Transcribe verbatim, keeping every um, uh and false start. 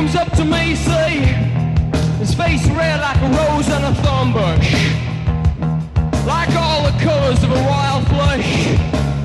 comes up to me, see, his face red like a rose on a thorn bush, like all the colors of a wild flush.